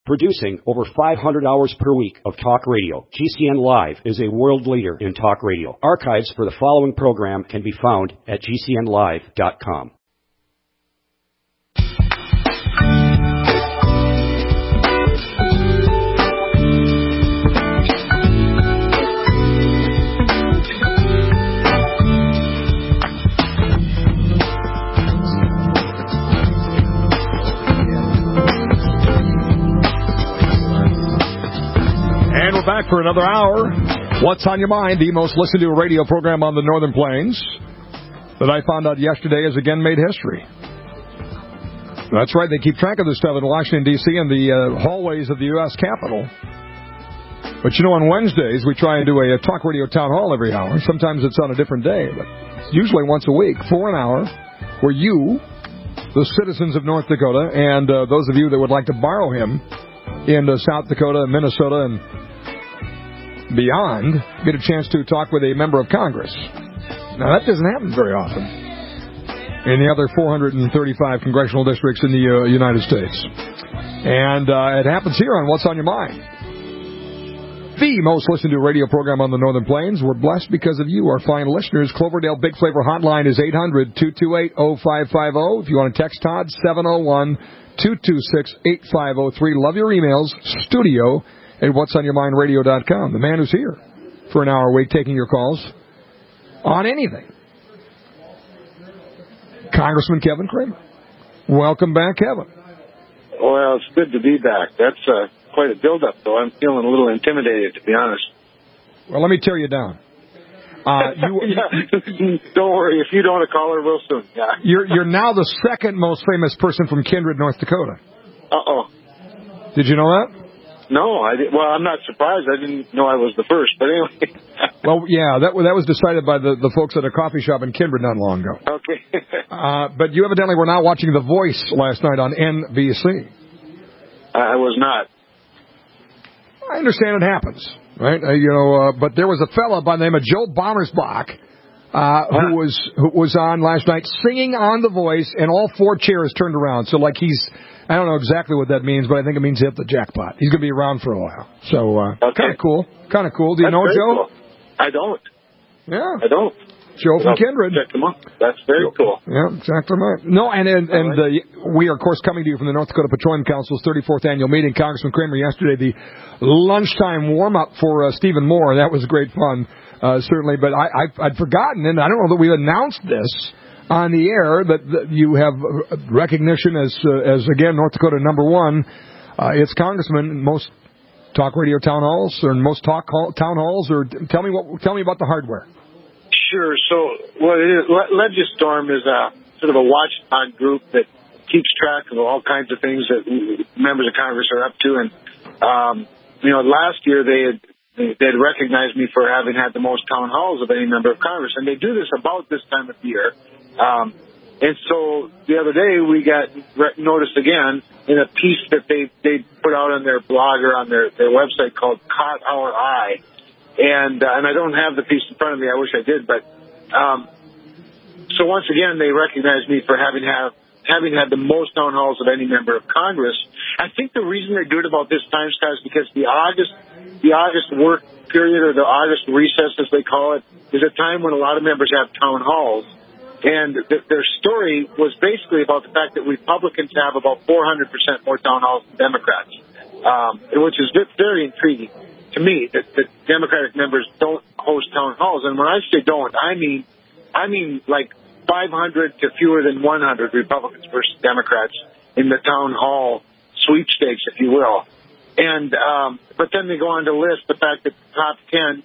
Producing over 500 hours per week of talk radio, GCN Live is a world leader in talk radio. Archives for the following program can be found at GCNlive.com. Back for another hour. What's on Your Mind, the most listened to radio program on the Northern Plains that I found out yesterday has again made history. That's right, they keep track of this stuff in Washington, D.C. and the hallways of the U.S. Capitol. But you know, on Wednesdays, we try and do a talk radio town hall every hour. Sometimes it's on a different day, but usually once a week for an hour, where you, the citizens of North Dakota, and those of you that would like to borrow him in South Dakota, Minnesota, and beyond, get a chance to talk with a member of Congress. Now, that doesn't happen very often in the other 435 congressional districts in the United States. And it happens here on What's on Your Mind, the most listened to radio program on the Northern Plains. We're blessed because of you, our fine listeners. Cloverdale Big Flavor Hotline is 800-228-0550. If you want to text Todd, 701-226-8503. Love your emails, studio at whatsonyourmindradio.com. The man who's here for an hour a week taking your calls on anything. Congressman Kevin Cramer. Welcome back, Kevin. Well, it's good to be back. That's quite a build-up, though. I'm feeling a little intimidated, to be honest. Well, let me tear you down. Don't worry. If you don't, a caller will soon. Yeah. You're now the second most famous person from Kindred, North Dakota. Uh-oh. Did you know that? No, well, I'm not surprised. I didn't know I was the first, but anyway. Well, yeah, that was decided by the folks at a coffee shop in Kindred not long ago. Okay. But you evidently were not watching The Voice last night on NBC. I was not. I understand it happens, right? But there was a fella by the name of Joe Bommersbach who was on last night singing on The Voice, and all four chairs turned around. So, like, I don't know exactly what that means, but I think it means he hit the jackpot. He's going to be around for a while. So, kind of cool. Kind of cool. Do you know Joe? Cool. I don't. Yeah. I don't. Joe from Kindred. Check him out. That's very cool. Yeah, exactly right. No, and we are, of course, coming to you from the North Dakota Petroleum Council's 34th annual meeting. Congressman Cramer, yesterday, the lunchtime warm-up for Stephen Moore. That was great fun, certainly. But I'd forgotten, and I don't know that we announced this on the air, that you have recognition as again, North Dakota #1. It's Congressman, most talk radio town halls, or most town halls, or tell me about the hardware. Sure. So what it is, Legistorm is a sort of a watchdog group that keeps track of all kinds of things that members of Congress are up to. And last year they'd recognized me for having had the most town halls of any member of Congress, and they do this about this time of year. And so the other day we got noticed again in a piece that they put out on their blog or on their website called Caught Our Eye. And I don't have the piece in front of me. I wish I did. But so once again, they recognized me for having had the most town halls of any member of Congress. I think the reason they do it about this time, Scott, is because the August work period, or the August recess, as they call it, is a time when a lot of members have town halls. And their story was basically about the fact that Republicans have about 400% more town halls than Democrats, which is very intriguing to me, that Democratic members don't host town halls. And when I say don't, I mean like 500 to fewer than 100 Republicans versus Democrats in the town hall sweepstakes, if you will. And but then they go on to list the fact that the top 10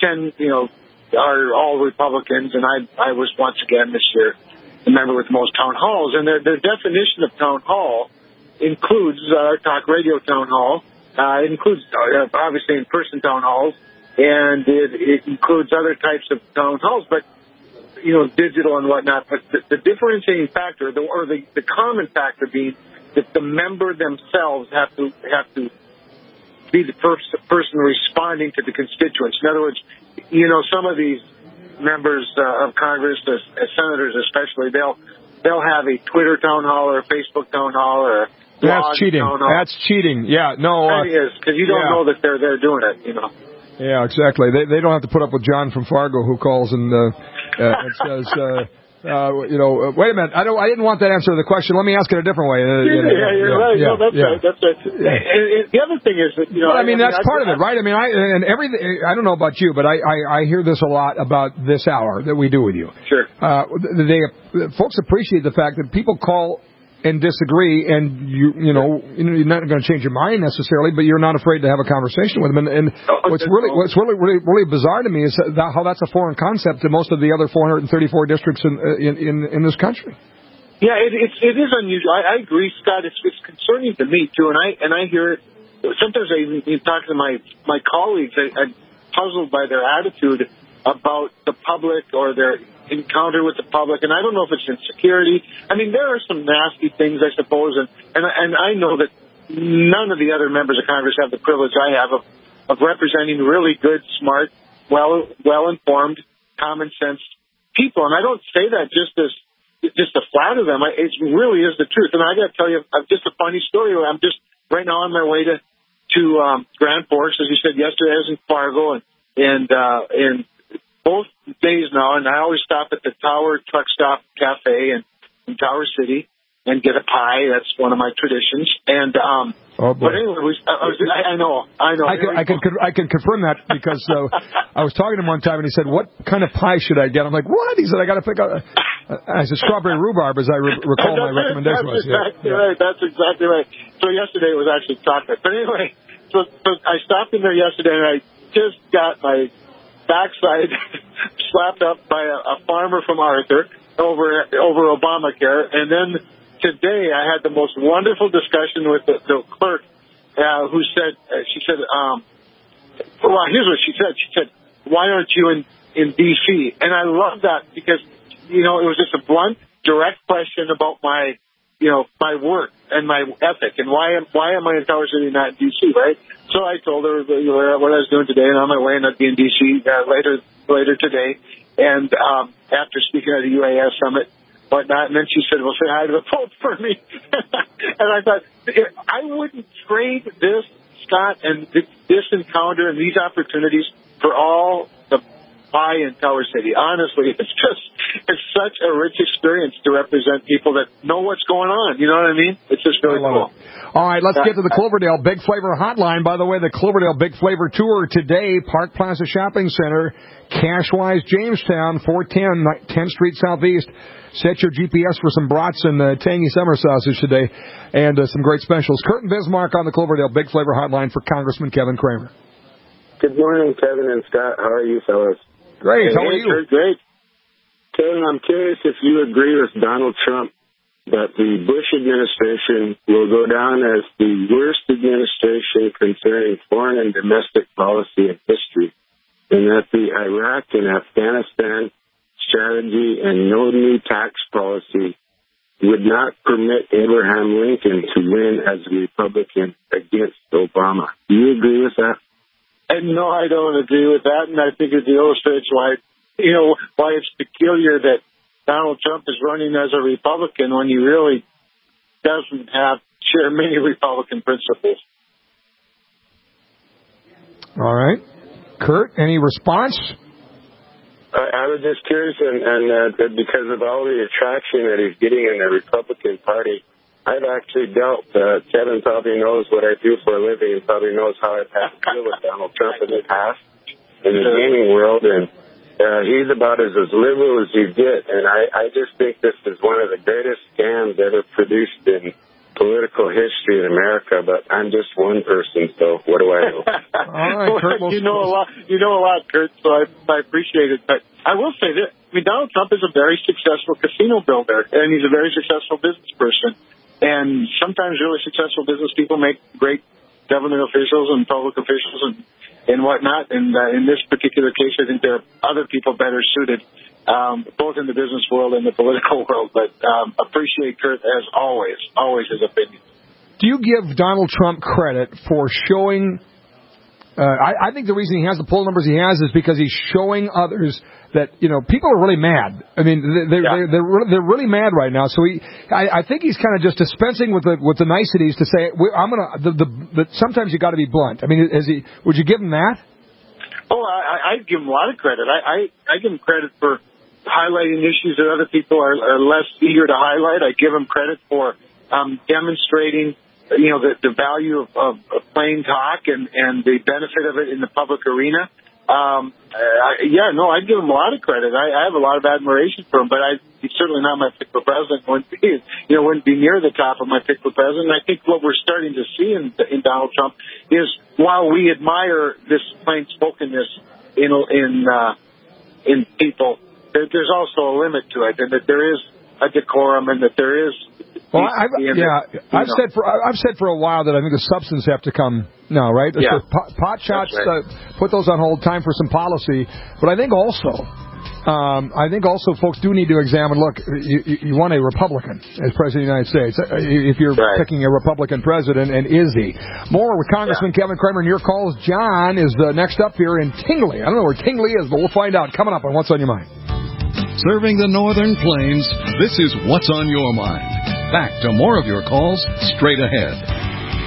are all Republicans, and I was once again this year the member with the most town halls. And their definition of town hall includes our talk radio town hall. It includes obviously in-person town halls, and it includes other types of town halls, but digital and whatnot. But the differentiating factor, the common factor being that the member themselves have to be the person responding to the constituents. In other words, some of these members of Congress, as senators especially, they'll have a Twitter town hall or a Facebook town hall or That's cheating. That's cheating. Yeah, no. It is, because you don't know that they're doing it, you know. Yeah, exactly. They don't have to put up with John from Fargo who calls and says, wait a minute, I didn't want that answer to the question. Let me ask it a different way. You're right. Yeah, no, that's right. That's right. And the other thing is that, you know, but, that's part of it, right? I mean, I don't know about you, but I hear this a lot about this hour that we do with you. Sure. Folks appreciate the fact that people call and disagree, and you're not going to change your mind necessarily, but you're not afraid to have a conversation with them. And what's really bizarre to me is how that's a foreign concept to most of the other 434 districts in this country. Yeah, it is unusual. I agree, Scott. It's concerning to me too, and I hear it. Sometimes I even talk to my colleagues. I'm puzzled by their attitude about the public or their encounter with the public, and I don't know if it's insecurity. I mean, there are some nasty things, I suppose, and I know that none of the other members of Congress have the privilege I have of representing really good, smart, well-informed, common-sense people. And I don't say that just to flatter them. It really is the truth. And I got to tell you, just a funny story. I'm just right now on my way to Grand Forks, as you said yesterday. I was in Fargo, and both days now, and I always stop at the Tower Truck Stop Cafe in Tower City and get a pie. That's one of my traditions. And but anyway, I know. I can confirm that because I was talking to him one time and he said, "What kind of pie should I get?" I'm like, "What?" He said, "I got to pick up." I said, "Strawberry rhubarb," as I recall my recommendation was. Right. That's exactly right. So yesterday was actually chocolate. But anyway, so I stopped in there yesterday and I just got my backside slapped up by a farmer from Arthur over Obamacare, and then today I had the most wonderful discussion with the clerk who said, well, here's what she said. She said, "Why aren't you in D.C.?" And I love that because, it was just a blunt, direct question about my work and my ethic, and why am I in Tower City, not in D.C., right? So I told her what I was doing today, and on my way, and I'd be in D.C. later today, and after speaking at a UAS summit, whatnot, and then she said, "Well, say hi to the Pope for me." And I thought, I wouldn't trade this, Scott, and this encounter and these opportunities for all the pie in Tower City. Honestly, it's such a rich experience to represent people that know what's going on. You know what I mean? It's just really cool. All right, let's get to the Cloverdale Big Flavor Hotline. By the way, the Cloverdale Big Flavor Tour today, Park Plaza Shopping Center, Cashwise, Jamestown, 410 10th Street Southeast. Set your GPS for some brats and tangy summer sausage today, and some great specials. Kurt and Bismarck on the Cloverdale Big Flavor Hotline for Congressman Kevin Cramer. Good morning, Kevin and Scott. How are you, fellas? Great. How are you? Great. Kevin, I'm curious if you agree with Donald Trump that the Bush administration will go down as the worst administration concerning foreign and domestic policy in history, and that the Iraq and Afghanistan strategy and no new tax policy would not permit Abraham Lincoln to win as a Republican against Obama. Do you agree with that? And no, I don't agree with that, and I think it illustrates why it's peculiar that Donald Trump is running as a Republican when he really doesn't share many Republican principles. All right. Kurt, any response? I was just curious, and because of all the attraction that he's getting in the Republican Party, I've actually dealt, Kevin probably knows what I do for a living and probably knows how I've had to deal with Donald Trump in the past in the gaming world, and he's about as liberal as you get, and I just think this is one of the greatest scams ever produced in political history in America, but I'm just one person, so what do I know? All right, Kurt, you know a lot, Kurt, so I appreciate it, but I will say this. I mean, Donald Trump is a very successful casino builder, and he's a very successful business person. And sometimes really successful business people make great government officials and public officials and whatnot. And in this particular case, I think there are other people better suited, both in the business world and the political world. But appreciate Kurt, as always his opinion. Do you give Donald Trump credit for showing I think the reason he has the poll numbers he has is because he's showing others that, people are really mad. I mean, they're really mad right now. So I think he's kind of just dispensing with the niceties to say, sometimes you got to be blunt. I mean, would you give him that? Oh, I give him a lot of credit. I give him credit for highlighting issues that other people are less eager to highlight. I give him credit for demonstrating, the value of plain talk and the benefit of it in the public arena. I'd give him a lot of credit. I have a lot of admiration for him, but he's certainly not my pick for president. Wouldn't be near the top of my pick for president. I think what we're starting to see in Donald Trump is, while we admire this plain spokenness in people, there's also a limit to it, and that there is a decorum, and that there is. Well, I've said for a while that I think the substance have to come now, right? Yeah. Pot shots, right. Put those on hold. Time for some policy, but I think also folks do need to examine. Look, you want a Republican as president of the United States. If you're picking a Republican president, and is he? More with Congressman Kevin Cramer and your calls. John is next up here in Tingley. I don't know where Tingley is, but we'll find out coming up on What's on Your Mind. Serving the Northern Plains, this is What's on Your Mind. Back to more of your calls straight ahead.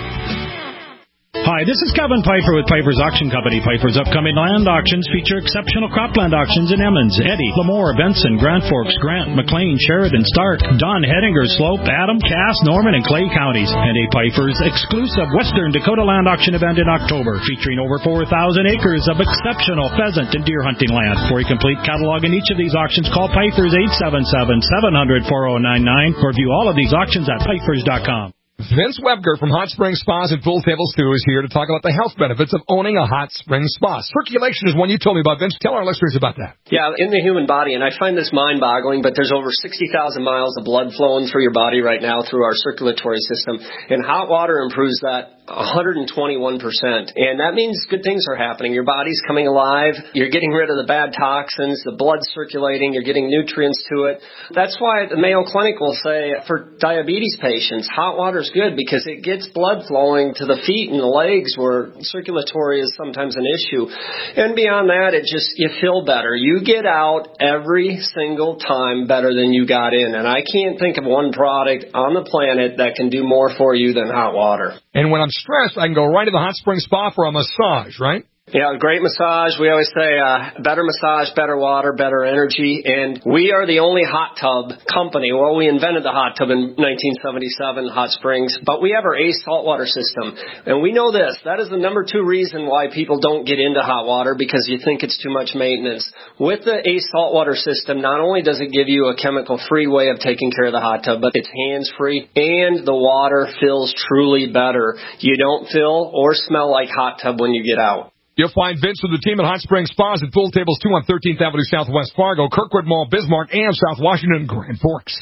Hi, this is Kevin Piper with Piper's Auction Company. Piper's upcoming land auctions feature exceptional cropland auctions in Emmons, Eddy, Lemoore, Benson, Grand Forks, Grant, McLean, Sheridan, Stark, Don, Hettinger, Slope, Adam, Cass, Norman, and Clay counties. And a Piper's exclusive Western Dakota land auction event in October, featuring over 4,000 acres of exceptional pheasant and deer hunting land. For a complete catalog in each of these auctions, call Piper's 877-700-4099 or view all of these auctions at pipers.com. Vince Webger from Hot Springs Spas and Full Table Stew is here to talk about the health benefits of owning a hot spring spa. Circulation is one you told me about, Vince. Tell our listeners about that. Yeah, in the human body, and I find this mind-boggling, but there's over 60,000 miles of blood flowing through your body right now through our circulatory system, and hot water improves that 121%. And that means good things are happening. Your body's coming alive. You're getting rid of the bad toxins. The blood's circulating. You're getting nutrients to it. That's why the Mayo Clinic will say for diabetes patients, hot water's good because it gets blood flowing to the feet and the legs where circulatory is sometimes an issue. And beyond that, you feel better. You get out every single time better than you got in. And I can't think of one product on the planet that can do more for you than hot water. And when I'm stressed, I can go right to the hot spring spa for a massage, right? Yeah, great massage. We always say better massage, better water, better energy. And we are the only hot tub company. Well, we invented the hot tub in 1977, Hot Springs. But we have our ACE saltwater system. And we know this. That is the number 2 reason why people don't get into hot water, because you think it's too much maintenance. With the ACE saltwater system, not only does it give you a chemical-free way of taking care of the hot tub, but it's hands-free. And the water feels truly better. You don't feel or smell like hot tub when you get out. You'll find Vince with the team at Hot Springs Spas and Full Tables 2 on 13th Avenue Southwest Fargo, Kirkwood Mall, Bismarck, and South Washington, Grand Forks.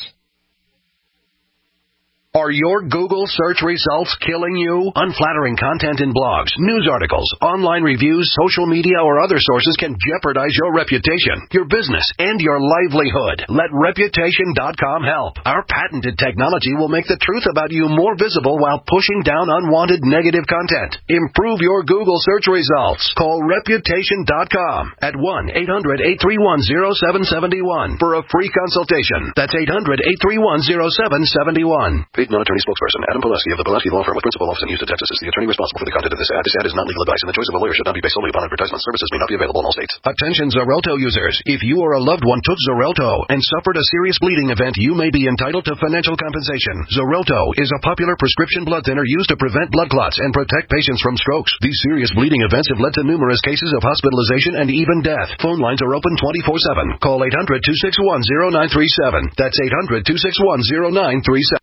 Are your Google search results killing you? Unflattering content in blogs, news articles, online reviews, social media, or other sources can jeopardize your reputation, your business, and your livelihood. Let Reputation.com help. Our patented technology will make the truth about you more visible while pushing down unwanted negative content. Improve your Google search results. Call Reputation.com at 1-800-831-0771 for a free consultation. That's 800-831-0771. Paid non-attorney spokesperson Adam Pileski of the Pileski Law Firm with principal office in Houston, Texas is the attorney responsible for the content of this ad. This ad is not legal advice, and the choice of a lawyer should not be based solely upon advertisement. Services may not be available in all states. Attention Xarelto users. If you or a loved one took Xarelto and suffered a serious bleeding event, you may be entitled to financial compensation. Xarelto is a popular prescription blood thinner used to prevent blood clots and protect patients from strokes. These serious bleeding events have led to numerous cases of hospitalization and even death. Phone lines are open 24/7. Call 800-261-0937. That's 800-261-0937.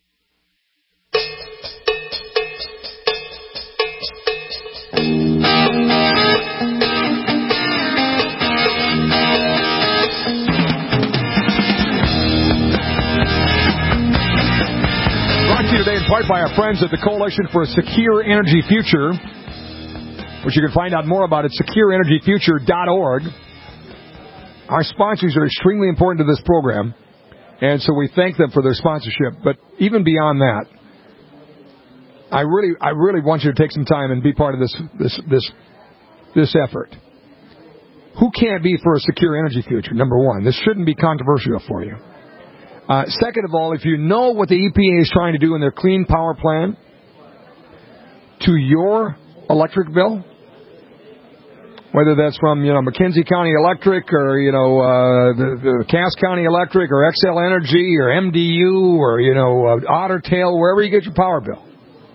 Today in part by our friends at the Coalition for a Secure Energy Future, which you can find out more about at secureenergyfuture.org. Our sponsors are extremely important to this program, and so we thank them for their sponsorship. But even beyond that, I really want you to take some time and be part of this this effort? Who can't be for a secure energy future? Number one, this shouldn't be controversial for you. Second of all, if you know what the EPA is trying to do in their Clean Power Plan to your electric bill, whether that's from, McKenzie County Electric or, the Cass County Electric or XL Energy or MDU or, Otter Tail, wherever you get your power bill.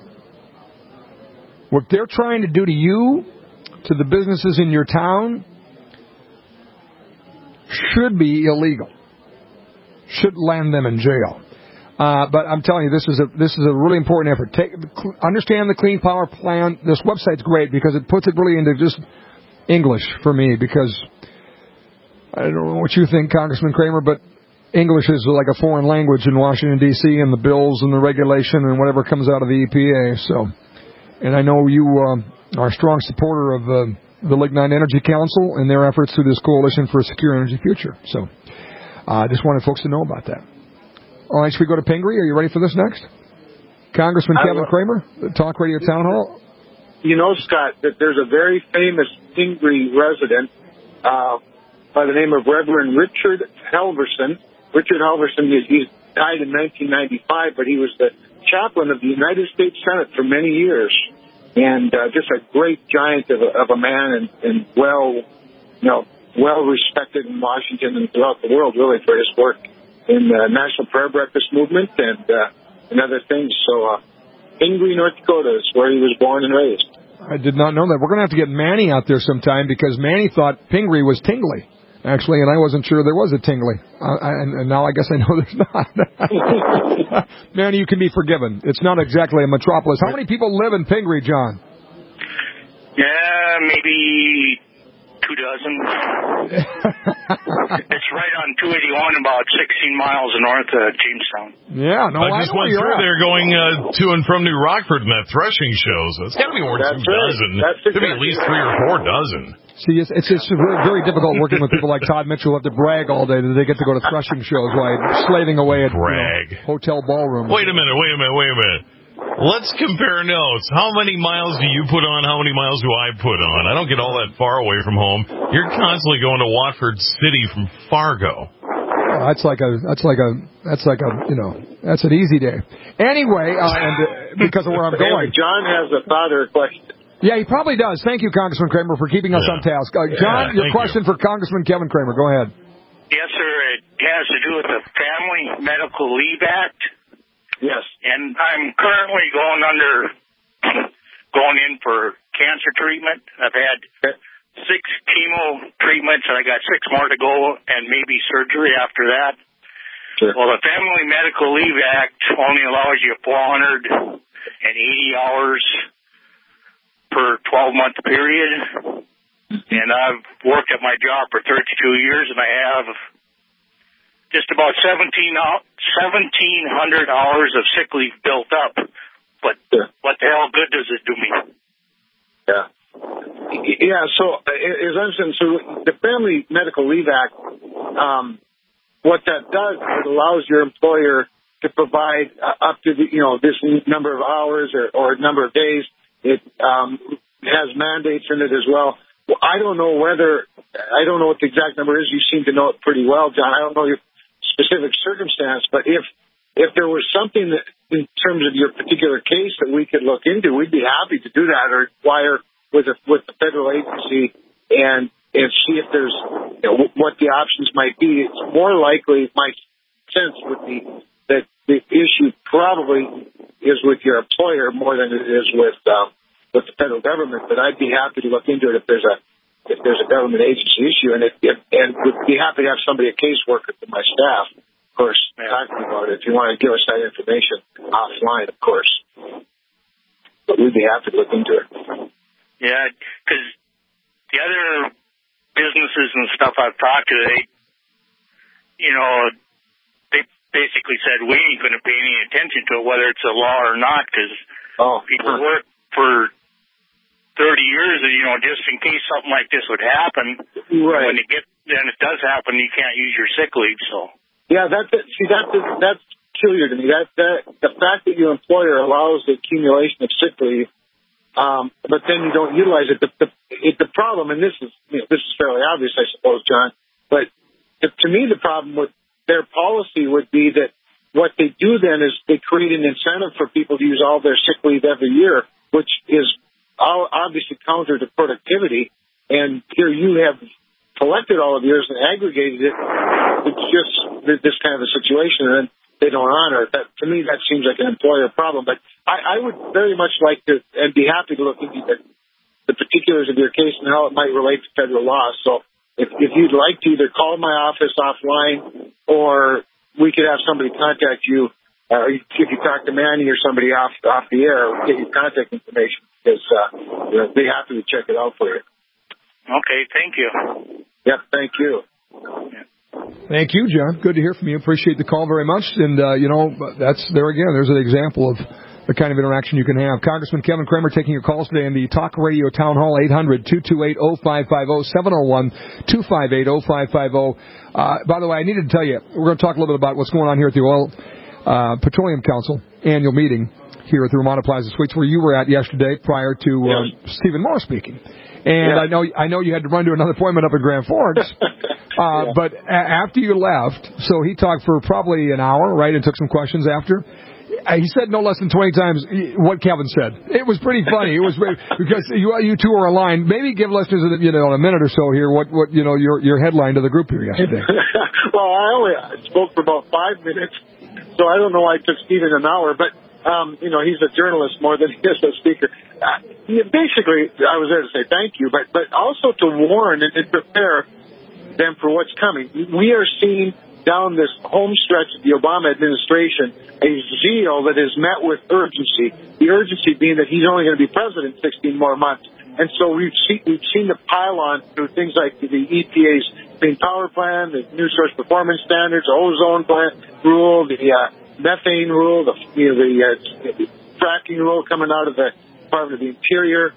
What they're trying to do to you, to the businesses in your town, should be illegal. Should land them in jail. But I'm telling you, this is a really important effort. Understand the Clean Power Plan. This website's great because it puts it really into just English for me, because I don't know what you think, Congressman Kramer, but English is like a foreign language in Washington, D.C., and the bills and the regulation and whatever comes out of the EPA. So, and I know you are a strong supporter of the Lignite Energy Council and their efforts through this Coalition for a Secure Energy Future. So I just wanted folks to know about that. All right, should we go to Pingree? Are you ready for this next? Congressman Kevin Kramer, the Talk Radio Town Hall. You know, Scott, that there's a very famous Pingree resident by the name of Reverend Richard Halverson. Richard Halverson, he died in 1995, but he was the chaplain of the United States Senate for many years. And just a great giant of a man and well respected in Washington and throughout the world, really, for his work in the National Prayer Breakfast movement and other things. So Pingree, North Dakota is where he was born and raised. I did not know that. We're going to have to get Manny out there sometime, because Manny thought Pingree was tingly, actually, and I wasn't sure there was a tingly. And now I guess I know there's not. Manny, you can be forgiven. It's not exactly a metropolis. How many people live in Pingree, John? Yeah, maybe 24. It's right on 281, about 16 miles north of Jamestown. Yeah, no, I just went through there going to and from New Rockford in that threshing show. So it's got to be more than 2 dozen. It's got to be at least 3 or 4 dozen. See, it's really very difficult working with people like Todd Mitchell who have to brag all day that they get to go to threshing shows while slaving away at hotel ballrooms. Wait a minute. Let's compare notes. How many miles do you put on? How many miles do I put on? I don't get all that far away from home. You're constantly going to Watford City from Fargo. That's an easy day. Anyway, and because of where I'm going. John has a father question. Yeah, he probably does. Thank you, Congressman Kramer, for keeping us on task. John, your question for Congressman Kevin Kramer. Go ahead. Yes, sir. It has to do with the Family Medical Leave Act. Yes. And I'm currently going in for cancer treatment. I've had 6 chemo treatments, and I got 6 more to go, and maybe surgery after that. Sure. Well, the Family Medical Leave Act only allows you 480 hours per 12-month period. And I've worked at my job for 32 years, and I have just about 1,700 hours of sick leave built up. But what the hell good does it do me? Yeah, so as I'm saying, so the Family Medical Leave Act, what that does, it allows your employer to provide up to this number of hours or number of days. It has mandates in it as well. Well, I don't know what the exact number is. You seem to know it pretty well, John. I don't know your specific circumstance, but if there was something that, in terms of your particular case, that we could look into, we'd be happy to do that, or inquire with the federal agency and see if there's what the options might be. It's more likely, my sense would be, that the issue probably is with your employer more than it is with the federal government. But I'd be happy to look into it if there's a government agency issue, and would be happy to have somebody, a caseworker from my staff, of course, talking about it. If you want to give us that information offline, of course. But we'd be happy to look into it. Yeah, because the other businesses and stuff I've talked to, they basically said we ain't going to pay any attention to it, whether it's a law or not, because people work for 30 years, just in case something like this would happen. Right. When it does happen, you can't use your sick leave. So. Yeah, that's peculiar to me. That the fact that your employer allows the accumulation of sick leave but then you don't utilize it. The problem, and this is fairly obvious, I suppose, John, but to me the problem with their policy would be that what they do then is they create an incentive for people to use all their sick leave every year, which is obviously counter to productivity. And here you have collected all of yours and aggregated it. It's just this kind of a situation, and then they don't honor it. To me, that seems like an employer problem. But I would very much like to and be happy to look into the particulars of your case and how it might relate to federal law. So if you'd like to either call my office offline or we could have somebody contact you, if you talk to Manny or somebody off the air, get your contact information because we'll be happy to check it out for you. Okay, thank you. Yep, thank you. Thank you, John. Good to hear from you. Appreciate the call very much. And, that's there again. There's an example of the kind of interaction you can have. Congressman Kevin Cramer taking your calls today in the Talk Radio Town Hall, 800-228-0550, 701-258-0550. By the way, I needed to tell you, we're going to talk a little bit about what's going on here at the Oil Petroleum Council annual meeting here at the Ramada Plaza Suites, where you were at yesterday prior to Stephen Moore speaking. And I know you had to run to another appointment up in Grand Forks. But after you left, so he talked for probably an hour, right, and took some questions after. He said no less than 20 times what Kevin said. It was pretty funny. It was because you two are aligned. Maybe give listeners in a minute or so here what your headline to the group here yesterday. Well, I only spoke for about 5 minutes, so I don't know why it took Stephen an hour, but he's a journalist more than he is a speaker. Basically, I was there to say thank you, but also to warn and prepare them for what's coming. We are seeing down this home stretch of the Obama administration a zeal that is met with urgency. The urgency being that he's only going to be president 16 more months. And so we've seen the pile on through things like the EPA's Clean Power Plan, the New Source Performance Standards, the ozone rule, the methane rule, the fracking rule coming out of the Department of the Interior,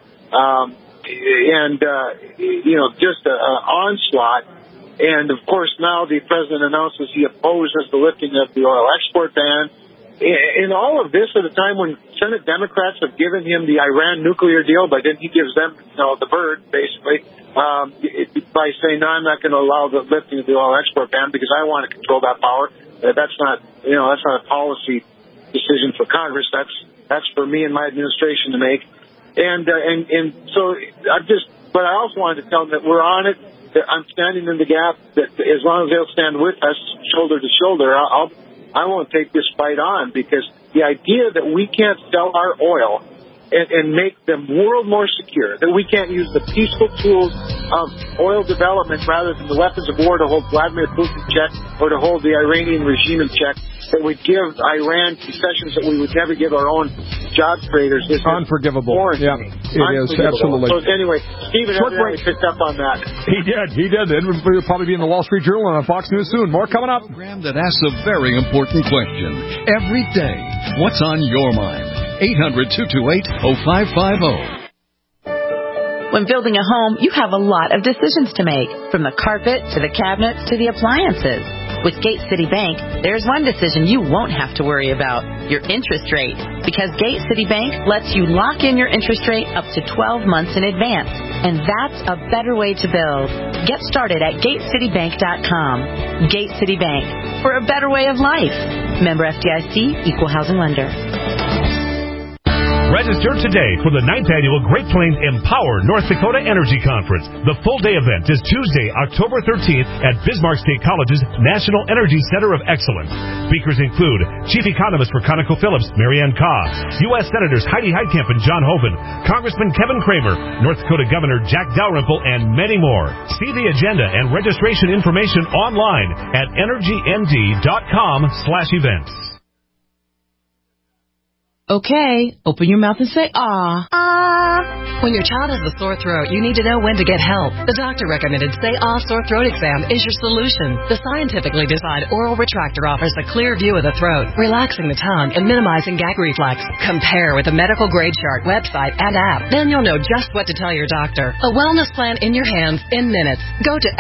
just an onslaught. And, of course, now the president announces he opposes the lifting of the oil export ban. In all of this at a time when Senate Democrats have given him the Iran nuclear deal, but then he gives them the bird, basically, by saying, no, I'm not going to allow the lifting of the oil export ban because I want to control that power. That's not a policy decision for Congress. That's for me and my administration to make. And so but I also wanted to tell them that we're on it. That I'm standing in the gap. That as long as they'll stand with us, shoulder to shoulder, I won't take this fight on because the idea that we can't sell our oil and make the world more secure, that we can't use the peaceful tools of oil development rather than the weapons of war to hold Vladimir Putin in check or to hold the Iranian regime in check, that would give Iran concessions that we would never give our own job creators. Is unforgivable. Yeah, it is, absolutely. So anyway, Stephen evidently picked up on that. He did. It will probably be in the Wall Street Journal and on Fox News soon. More coming up. A program that asks a very important question every day. What's on your mind? 800-228-0550. When building a home, you have a lot of decisions to make, from the carpet to the cabinets to the appliances. With Gate City Bank, there's one decision you won't have to worry about, your interest rate. Because Gate City Bank lets you lock in your interest rate up to 12 months in advance. And that's a better way to build. Get started at GateCityBank.com. Gate City Bank, for a better way of life. Member FDIC, Equal Housing Lender. Register today for the 9th Annual Great Plains Empower North Dakota Energy Conference. The full-day event is Tuesday, October 13th at Bismarck State College's National Energy Center of Excellence. Speakers include Chief Economist for ConocoPhillips, Marianne Kaw, U.S. Senators Heidi Heitkamp and John Hoeven, Congressman Kevin Cramer, North Dakota Governor Jack Dalrymple, and many more. See the agenda and registration information online at energynd.com/events. Okay, open your mouth and say, ah. Ah. When your child has a sore throat, you need to know when to get help. The doctor recommended Say Ah Sore Throat Exam is your solution. The scientifically designed oral retractor offers a clear view of the throat, relaxing the tongue and minimizing gag reflex. Compare with the medical grade chart website and app. Then you'll know just what to tell your doctor. A wellness plan in your hands in minutes. Go to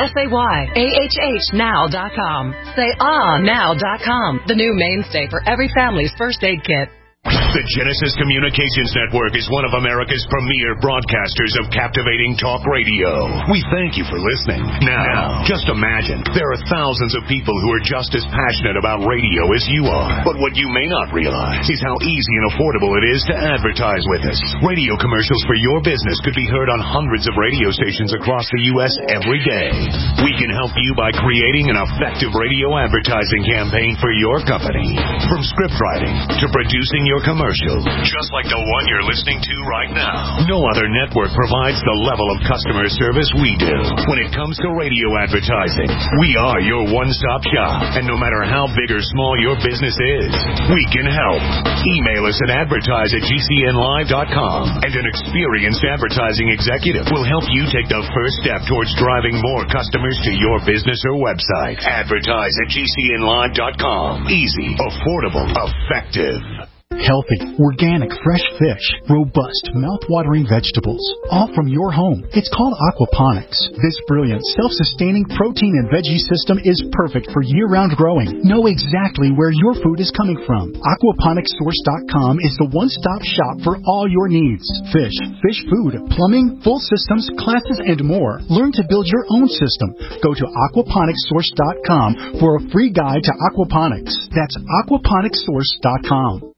SayAhHNow.com. SayAhNow.com, the new mainstay for every family's first aid kit. The Genesis Communications Network is one of America's premier broadcasters of captivating talk radio. We thank you for listening. Now, just imagine, there are thousands of people who are just as passionate about radio as you are. But what you may not realize is how easy and affordable it is to advertise with us. Radio commercials for your business could be heard on hundreds of radio stations across the U.S. every day. We can help you by creating an effective radio advertising campaign for your company. From script writing to producing your commercial, just like the one you're listening to right now. No other network provides the level of customer service we do. When it comes to radio advertising, we are your one-stop shop. And no matter how big or small your business is, we can help. Email us at advertise@gcnlive.com, and an experienced advertising executive will help you take the first step towards driving more customers to your business or website. Advertise@gcnlive.com. Easy, affordable, effective. Healthy, organic, fresh fish, robust, mouth-watering vegetables, all from your home. It's called aquaponics. This brilliant, self-sustaining protein and veggie system is perfect for year-round growing. Know exactly where your food is coming from. Aquaponicssource.com is the one-stop shop for all your needs. Fish, fish food, plumbing, full systems, classes, and more. Learn to build your own system. Go to aquaponicssource.com for a free guide to aquaponics. That's aquaponicssource.com.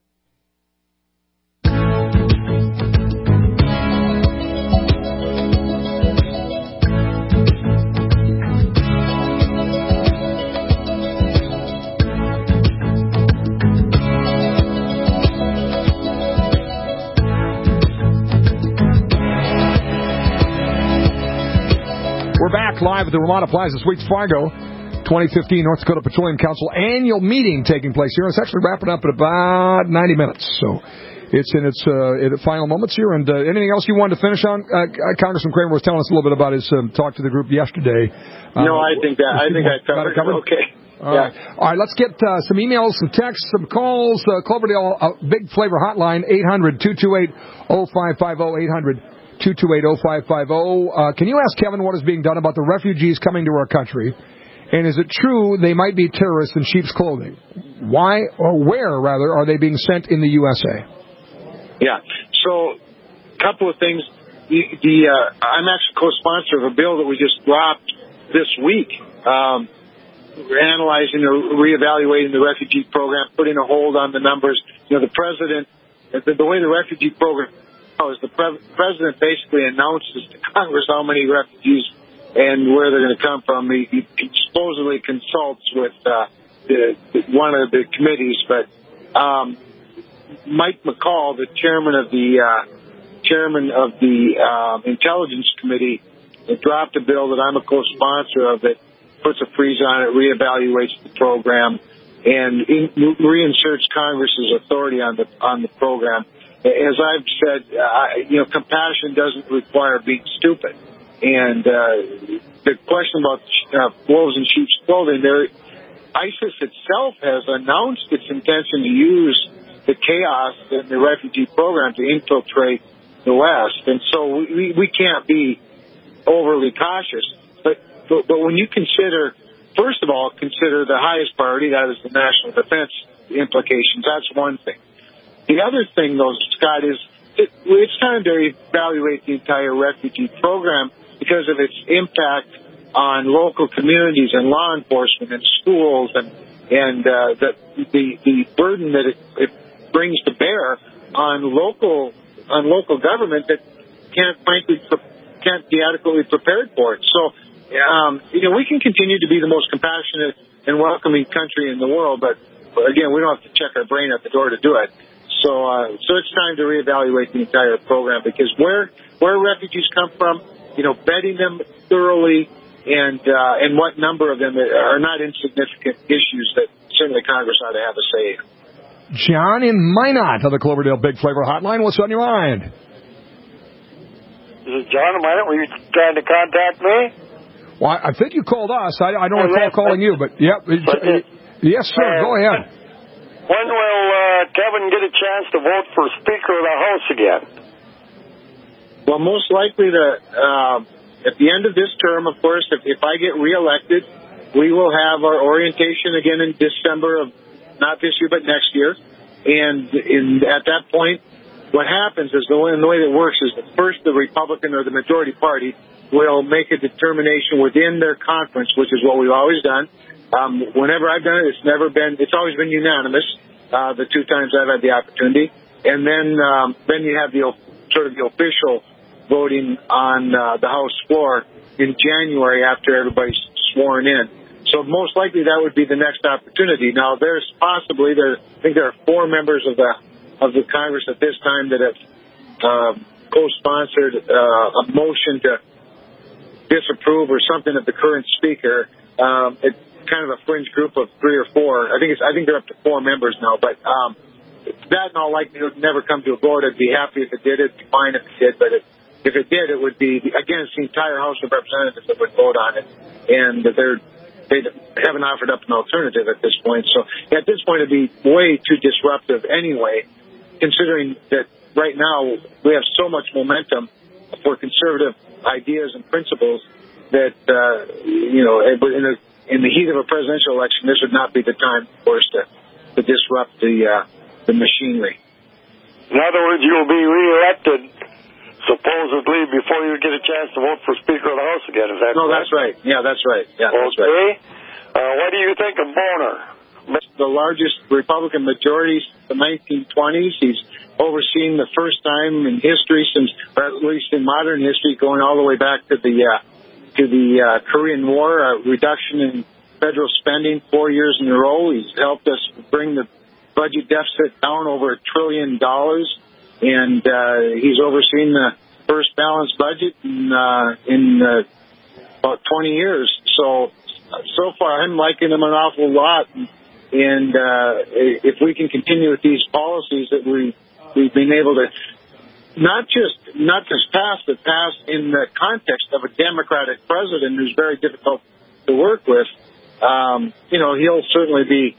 We're back live at the Ramada Plaza, Suites Fargo, 2015 North Dakota Petroleum Council annual meeting taking place here. It's actually wrapping up in about 90 minutes, so it's in its final moments here. And anything else you wanted to finish on? Congressman Kramer was telling us a little bit about his talk to the group yesterday. No, I think I covered it. Okay. All right. All right, let's get some emails, some texts, some calls. Cloverdale Big Flavor Hotline, 800-228-0550, 800-228-0550. Can you ask Kevin what is being done about the refugees coming to our country? And is it true they might be terrorists in sheep's clothing? Why, or where, rather, are they being sent in the USA? Yeah. So, a couple of things. I'm actually co-sponsor of a bill that we just dropped this week. We're analyzing or reevaluating the refugee program, putting a hold on the numbers. You know, the president, the way the refugee program is, the president basically announces to Congress how many refugees and where they're going to come from. He supposedly consults with one of the committees, but Mike McCall, the chairman of the Intelligence Committee, dropped a bill that I'm a co-sponsor of that puts a freeze on it, reevaluates the program, and reinserts Congress's authority on the program. As I've said, compassion doesn't require being stupid. And the question about wolves in sheep's clothing, ISIS itself has announced its intention to use the chaos in the refugee program to infiltrate the West. And so we can't be overly cautious. But when you first of all, consider the highest priority, that is the national defense implications. That's one thing. The other thing, though, Scott, is it's time to evaluate the entire refugee program because of its impact on local communities and law enforcement and schools and the burden that it brings to bear on local government that can't be adequately prepared for it. So, we can continue to be the most compassionate and welcoming country in the world, but again, we don't have to check our brain at the door to do it. So it's time to reevaluate the entire program because where refugees come from, vetting them thoroughly and what number of them are not insignificant issues that certainly Congress ought to have a say in. John in Minot of the Cloverdale Big Flavor Hotline. What's on your mind? This is John in Minot. Were you trying to contact me? Well, I think you called us. I don't recall calling you, but yeah. Yes, sir. Go ahead. When will Kevin get a chance to vote for Speaker of the House again? Well, most likely at the end of this term, of course, if I get reelected, we will have our orientation again in December of not this year but next year. And at that point, what happens is the way that works is that first the Republican or the majority party will make a determination within their conference, which is what we've always done. Whenever I've done it, it's always been unanimous, the two times I've had the opportunity. And then you have the official voting on the House floor in January after everybody's sworn in. So most likely that would be the next opportunity. Now, I think there are 4 members of the Congress at this time that have co-sponsored a motion to disapprove or something of the current speaker. It's kind of a fringe group of 3 or 4. I think they're up to 4 members now, but that in all likelihood would never come to a vote. I'd be happy if it did. It'd be fine if it did, but if it did, it would be against the entire House of Representatives that would vote on it, and they haven't offered up an alternative at this point. So at this point, it'd be way too disruptive anyway, considering that right now we have so much momentum for conservative ideas and principles that, in the heat of a presidential election, this would not be the time for us to disrupt the machinery. In other words, you'll be reelected supposedly before you get a chance to vote for Speaker of the House again. Is that correct? No, that's right. Yeah, that's right. Yeah, okay. That's right. What do you think of Boner? The largest Republican majority since the 1920s. He's overseen the first time in history or at least in modern history, going all the way back to the Korean War, a reduction in federal spending 4 years in a row. He's helped us bring the budget deficit down over $1 trillion, and he's overseen the first balanced budget in about 20 years. So far, I'm liking him an awful lot, and if we can continue with these policies that we've been able to not just pass, but pass in the context of a Democratic president who's very difficult to work with, he'll certainly be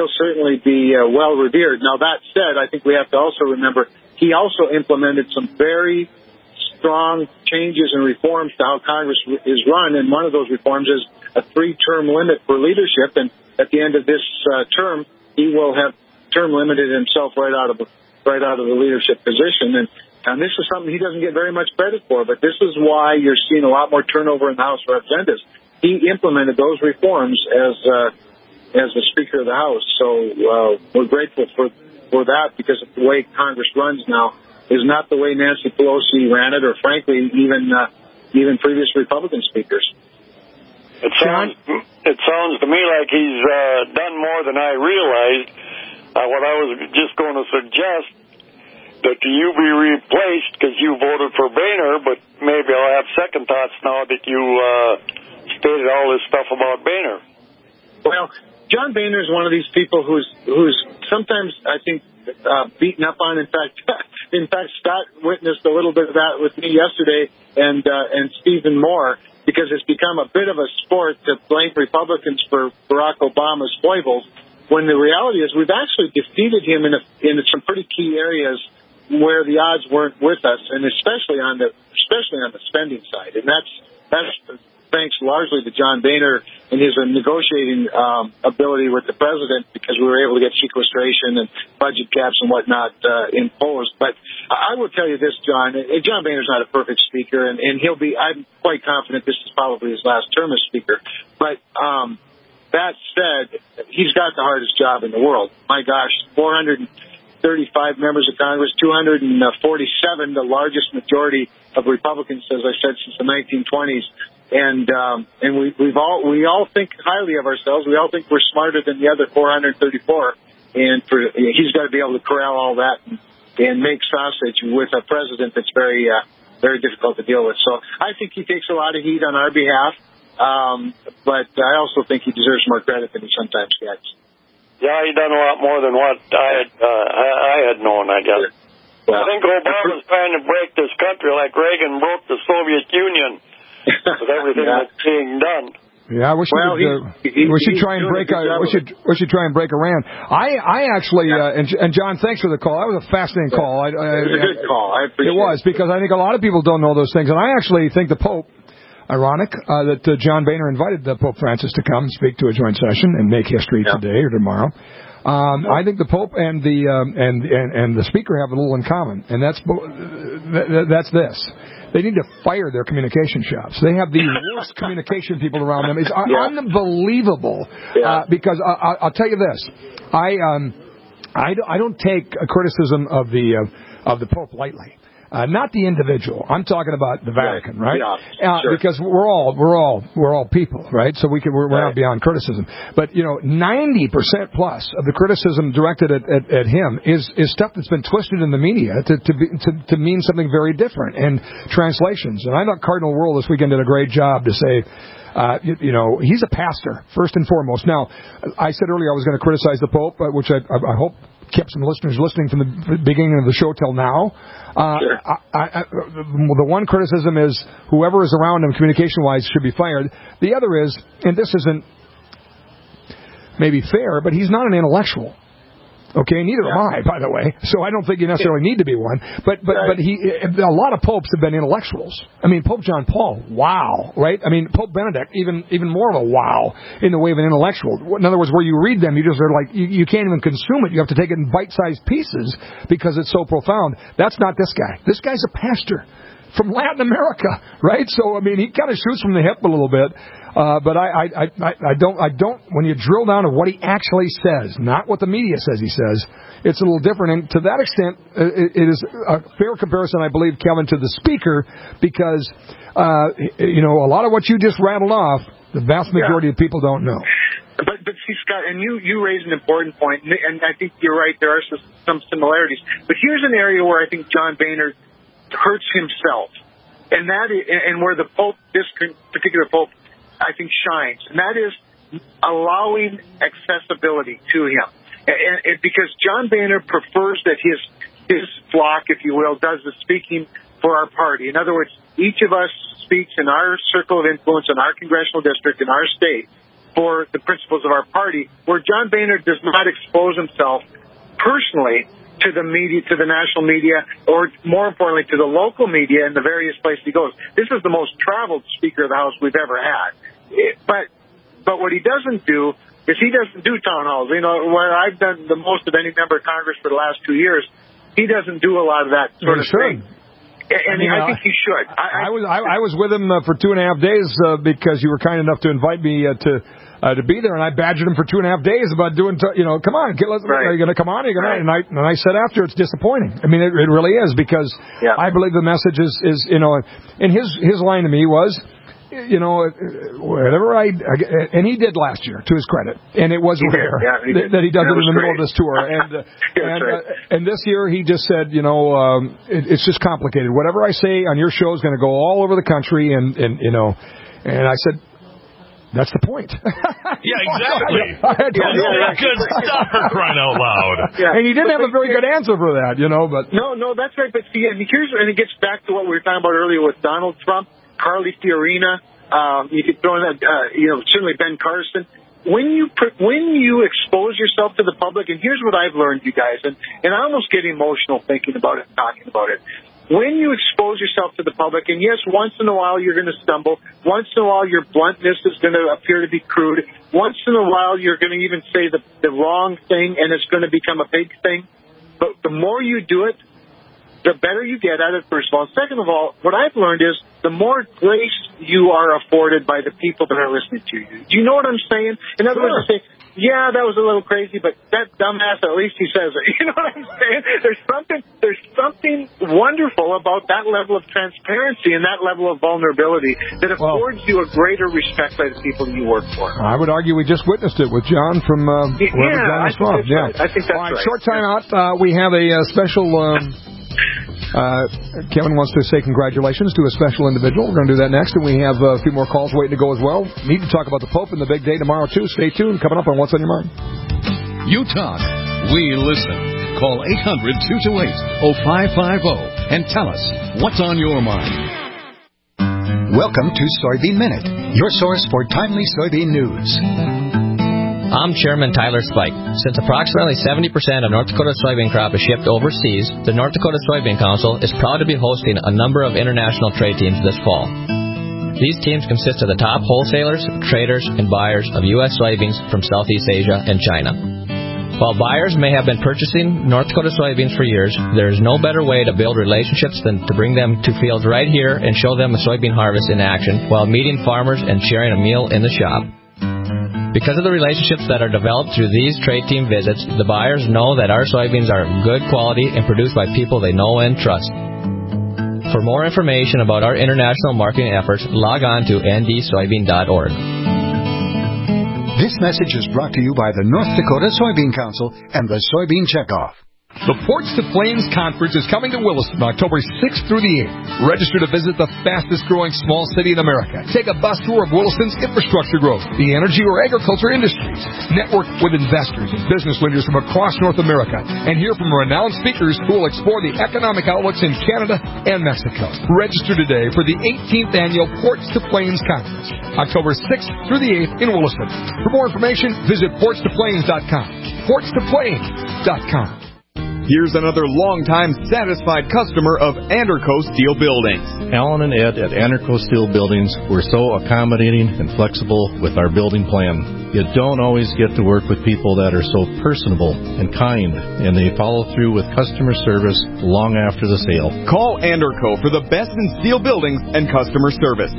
well revered. Now, that said, I think we have to also remember he also implemented some very strong changes and reforms to how Congress is run, and one of those reforms is a 3-term limit for leadership. And at the end of this term, he will have term limited himself right out of the leadership position. And this is something he doesn't get very much credit for, but this is why you're seeing a lot more turnover in the House of Representatives. He implemented those reforms as the Speaker of the House. So we're grateful for that, because the way Congress runs now is not the way Nancy Pelosi ran it, or frankly, even previous Republican speakers. It sounds to me like he's done more than I realized. What I was just going to suggest, that you be replaced because you voted for Boehner, but maybe I'll have second thoughts now that you stated all this stuff about Boehner. Well, John Boehner is one of these people who's sometimes, I think, beaten up on. In fact, Scott witnessed a little bit of that with me yesterday, and Stephen Moore, because it's become a bit of a sport to blame Republicans for Barack Obama's foibles, when the reality is we've actually defeated him in some pretty key areas where the odds weren't with us, and especially on the spending side. And that's thanks largely to John Boehner and his negotiating ability with the president, because we were able to get sequestration and budget caps and whatnot imposed. But I will tell you this, John Boehner's not a perfect speaker, and I'm quite confident this is probably his last term as speaker. But that said, he's got the hardest job in the world. My gosh, 435 members of Congress, 247, the largest majority of Republicans, as I said, since the 1920s. And we all think highly of ourselves. We all think we're smarter than the other 434. And he's got to be able to corral all that and make sausage with a president that's very, very difficult to deal with. So I think he takes a lot of heat on our behalf. But I also think he deserves more credit than he sometimes gets. Yeah, he done a lot more than what I had known, I guess. Well, I think Obama's trying to break this country like Reagan broke the Soviet Union with everything that's being done. Yeah, we should try and break Iran. I actually and John, thanks for the call. That was a fascinating call. It was a good call. I appreciate it. It was, because I think a lot of people don't know those things, and I actually think the Pope. Ironic that John Boehner invited Pope Francis to come and speak to a joint session and make history today or tomorrow. I think the Pope and the Speaker have a little in common, and that's this. They need to fire their communication shops. They have the worst communication people around them. It's unbelievable. Because I'll tell you this, I don't take a criticism of the Pope lightly. Not the individual. I'm talking about the Vatican, right? Yeah, sure. Because we're all people, right? So we're not beyond criticism. But 90% plus of the criticism directed at him is stuff that's been twisted in the media to mean something very different, and translations. And I thought Cardinal Wuerl this weekend did a great job to say, he's a pastor first and foremost. Now, I said earlier I was going to criticize the Pope, which I hope kept some listeners listening from the beginning of the show till now. Sure. The one criticism is whoever is around him communication-wise should be fired. The other is, and this isn't maybe fair, but he's not an intellectual. Okay, neither am I, by the way. So I don't think you necessarily need to be one. But a lot of popes have been intellectuals. I mean, Pope John Paul, wow, right? I mean, Pope Benedict, even more of a wow in the way of an intellectual. In other words, where you read them, you just are like, you can't even consume it. You have to take it in bite-sized pieces because it's so profound. That's not this guy. This guy's a pastor from Latin America, right? So, I mean, he kind of shoots from the hip a little bit. But I don't, when you drill down to what he actually says, not what the media says he says, it's a little different. And to that extent, it is a fair comparison, I believe, Kevin, to the Speaker, because, a lot of what you just rattled off, the vast majority of people don't know. But see, Scott, and you raise an important point, and I think you're right, there are some similarities. But here's an area where I think John Boehner hurts himself, and where the Pope, this particular Pope, I think shines, and that is allowing accessibility to him. And because John Boehner prefers that his flock, if you will, does the speaking for our party. In other words, each of us speaks in our circle of influence, in our congressional district, in our state, for the principles of our party, where John Boehner does not expose himself personally to the media, to the national media, or more importantly, to the local media in the various places he goes. This is the most traveled Speaker of the House we've ever had. But what he doesn't do is he doesn't do town halls. Where I've done the most of any member of Congress for the last 2 years, he doesn't do a lot of that sort of thing. And I think he should. I was with him for 2.5 days because you were kind enough to invite me to be there, and I badgered him for 2.5 days about doing, come on, are you going to come on? Are you going to? And I said after, it's disappointing. I mean, it really is, because I believe the message is and his line to me was, whatever and he did last year, to his credit, and it was rare that he does it in the middle of this tour, and this year he just said, it's just complicated. Whatever I say on your show is going to go all over the country, and I said, that's the point. Yeah, exactly. Good stuff, for crying out loud. Yeah. And he didn't have a very good answer for that, but no, that's right. But see, and it gets back to what we were talking about earlier with Donald Trump, Carly Fiorina. You could throw in that, certainly Ben Carson. When you expose yourself to the public, and here's what I've learned, you guys, and I almost get emotional thinking about it, talking about it. When you expose yourself to the public, and yes, once in a while you're going to stumble, once in a while your bluntness is going to appear to be crude, once in a while you're going to even say the wrong thing, and it's going to become a big thing. But the more you do it, the better you get at it, first of all. Second of all, what I've learned is the more grace you are afforded by the people that are listening to you. Do you know what I'm saying? In other words, you say, yeah, that was a little crazy, but that dumbass, at least he says it. You know what I'm saying? There's something wonderful about that level of transparency and that level of vulnerability that affords you a greater respect by the people that you work for. I would argue we just witnessed it with John from wherever John is from. Yeah, I think that's right. Short time out. We have a special... Kevin wants to say congratulations to a special individual. We're going to do that next, and we have a few more calls waiting to go as well. Need to talk about the Pope and the big day tomorrow, too. Stay tuned. Coming up on What's on Your Mind. You talk. We listen. Call 800-228-0550 and tell us what's on your mind. Welcome to Soybean Minute, your source for timely soybean news. I'm Chairman Tyler Spike. Since approximately 70% of North Dakota's soybean crop is shipped overseas, the North Dakota Soybean Council is proud to be hosting a number of international trade teams this fall. These teams consist of the top wholesalers, traders, and buyers of U.S. soybeans from Southeast Asia and China. While buyers may have been purchasing North Dakota soybeans for years, there is no better way to build relationships than to bring them to fields right here and show them a soybean harvest in action while meeting farmers and sharing a meal in the shop. Because of the relationships that are developed through these trade team visits, the buyers know that our soybeans are good quality and produced by people they know and trust. For more information about our international marketing efforts, log on to ndsoybean.org. This message is brought to you by the North Dakota Soybean Council and the Soybean Checkoff. The Ports to Plains Conference is coming to Williston October 6th through the 8th. Register to visit the fastest-growing small city in America. Take a bus tour of Williston's infrastructure growth, the energy or agriculture industries. Network with investors and business leaders from across North America, and hear from renowned speakers who will explore the economic outlooks in Canada and Mexico. Register today for the 18th Annual Ports to Plains Conference, October 6th through the 8th in Williston. For more information, visit portstoplains.com. portstoplains.com. Here's another long-time satisfied customer of Anderco Steel Buildings. Alan and Ed at Anderco Steel Buildings were so accommodating and flexible with our building plan. You don't always get to work with people that are so personable and kind, and they follow through with customer service long after the sale. Call Anderco for the best in steel buildings and customer service.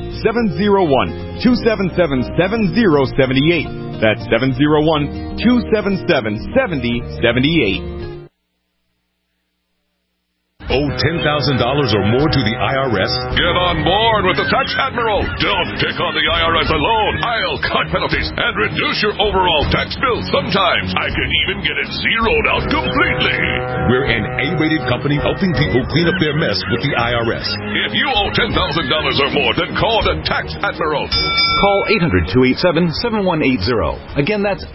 701-277-7078. That's 701-277-7078. Owe $10,000 or more to the IRS? Get on board with the Tax Admiral. Don't take on the IRS alone. I'll cut penalties and reduce your overall tax bill. Sometimes I can even get it zeroed out completely. We're an A-rated company helping people clean up their mess with the IRS. If you owe $10,000 or more, then call the Tax Admiral. Call 800-287-7180. Again, that's